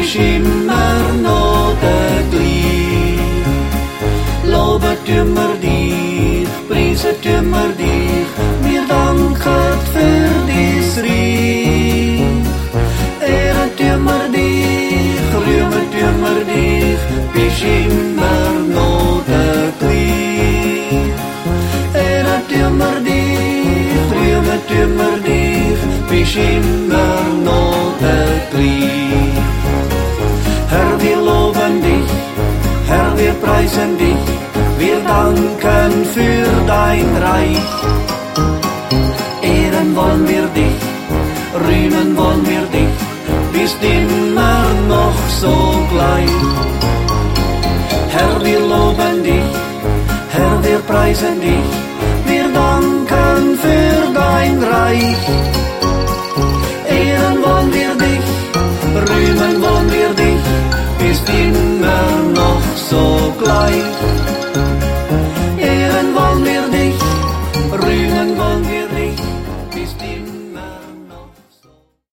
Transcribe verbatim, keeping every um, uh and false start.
bist immer noch der gleich. Loben tun wir dich, preisen tun wir dich, wir danken für dies Reich. Ehren tun wir dich, rühmen tun wir dich, bist immer noch der gleich. Ehren tun wir dich, rühmen tun wir dich, bist immer noch der gleich. Herr, wir loben dich, Herr, wir preisen dich, wir danken für dein Reich. Ehren wollen wir dich, rühmen wollen wir dich, bist immer noch so gleich. Herr, wir loben dich, Herr, wir preisen dich,